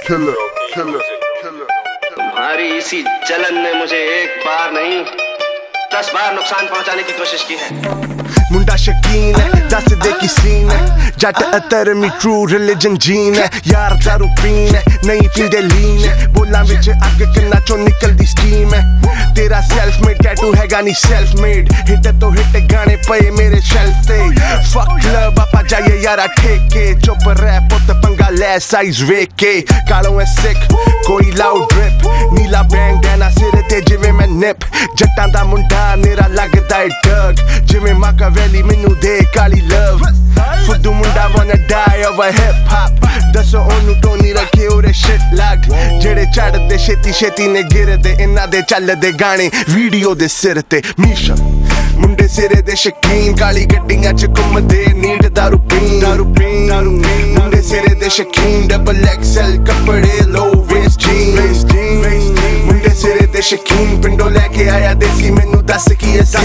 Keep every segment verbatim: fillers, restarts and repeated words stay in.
killer, killer, killer. तुम्हारी इसी जलन ने मुझे एक बार नहीं दस बार नुकसान पहुंचाने की कोशिश की है। मुंडा शकीन है दस दे की सीन है जट अतर मी ट्रू रिलीजन जीन है यार दारू पीन है नहीं पींदे लीन है बोला विच अग किन्ना चो निकलदी स्टीम है तेरा सेल्फ मेड टैटू हैगा नी सेल्फ मेड हिट तो हिट गाने पए मेरे शेल्फ ते फक क्लब आपा जाइए यारा ठेके चुप रैप पुत पंगा लै साइज वेख के कालों है सिक कोई लाउड ड्रिप नीला बैंडना सिर ते जिवें मैं निप जट्टां दा मुंडा मेरा लगदा है डग जिवें माका वैली मैनू दे काली लव फुद्दू मुंडा wanna die over hip hop दसो ओनू टोनी रखे ओरे shit लग जेड़े चढ़दे छेती छेती ने गिरदे इन्हां दे चलदे गाने वीडियो दे सिर ते मीशा मुंडे सिरे दे शकीन काली गड्डियां च घुमदे नींद दारू पीन दारू पीन दारू पीन मुंडे सिरे दे शकीन डबल एक्सएल कपड़े लो वेस्ट जीन्स मुंडे सिरे दे शकीन पिंडो लेके आया देसी मैनू दस की दस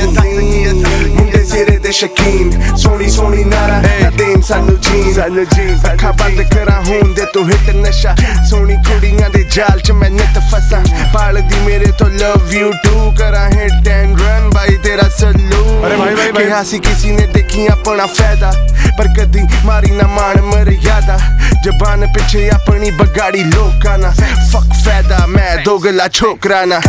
की मुंडे सिरे दे शकीन सोनी सोनी नारा देन सानू जीन सानू जीन अखा बंद करा होन दे तू हिट नशा सोनी कुड़ियां दे जाल च मैं नित फसा पाल दी मेरे तो लव यू टू करा हिट एंड रन भाई तेरा सलूट अरे भाई भाई भाई सी किसी ने देखी अपना फायदा पर कदी मारी ना मान मर्यादा जबान पिछे अपनी बगाड़ी लोका ना फक फायदा मैं दोगला छोकरा ना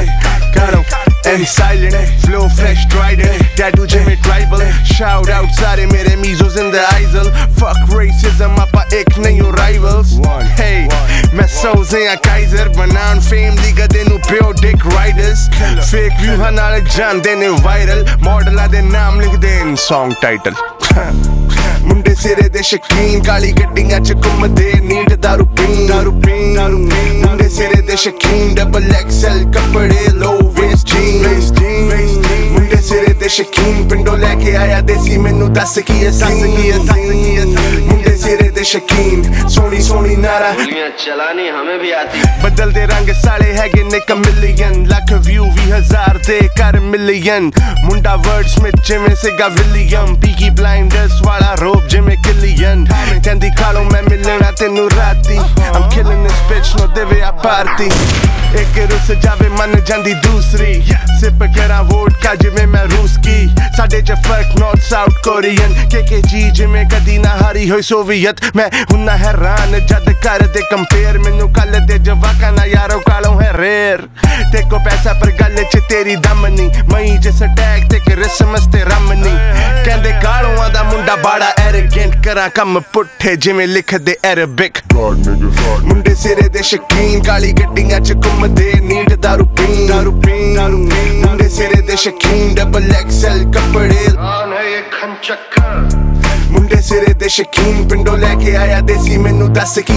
करो and silent flow fresh trident tattoo jimmy tribal shout out सारे मेरे मीजोस in the isle fuck racism आपा एक नहीं हो rivals hey मैं सोज़े या काइजर बनान fame दी गदे नू प्यो dick riders fake view नाल जान देने viral मॉडला दे नाम लिख दे in song title मुंडे सिरे दे शकीन काली गड्डियां च घुमदे नींद दारू पीन दारू पीन दारू पीन मुंडे सिरे दे शकीन डबल एक्सएल कपड़े लो वेस्ट जीन्स मुंडे सिरे दे शकीन पिंडो लेके आया देसी मैनू दस की मुंडे सिरे दे शकीन सोनी सोनी नारा चलानी हमें भी आती बदल दे रंग साले हैगे ने क मिलियन लाख व्यू भी हजार दे कर मिलियन मुंडा वर्डस्मिथ जिमें सिगा विलियम पीकी ब्लाइंडर्स वाला रोप जिमें किलियन कहंदी खालो मैं मिलना तेनू राती I'm killing this bitch no देवे आ पार्टी एक रुस जावे मन जांदी दूसरी सिप करा वोट का जिवें मैं रूस की साडे च फर्क नॉर्थ साउथ कोरियन के के जी जिमें कदी ना हारी होई सोवियत मैं हुन्ना हैरान जद कर दे कंपेयर मैनू कल दे जवाका ना यारो कालों है रेर ते को पैसा पर गल च तेरी दम नहीं मई जिस अटैक ते क्रिसमस ते रम नहीं कहंदे कालों दा मुंडा बड़ा एरोगेंट करा कम पुट्ठे जिवें लिख दे अरबिक मुंडे सिरे दे शकीन काली गड्डियां च घुमदे नींद दारू पीन दारू पीन दारू पीन मुंडे सिरे दे शकीन डबल एक्सएल कपड़े कौन है ये खंचक्कर मुंडे सिरे दे शकीन पिंडो लेके आया देसी मैनू दस की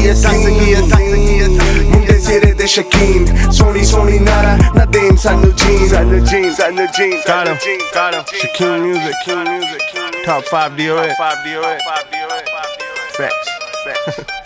मुंडे सिरे दे शकीन सोनी सोनी नारा ना देन सानू जीन सानू जीन सानू जीन got him got him Shakeem music top five D O A facts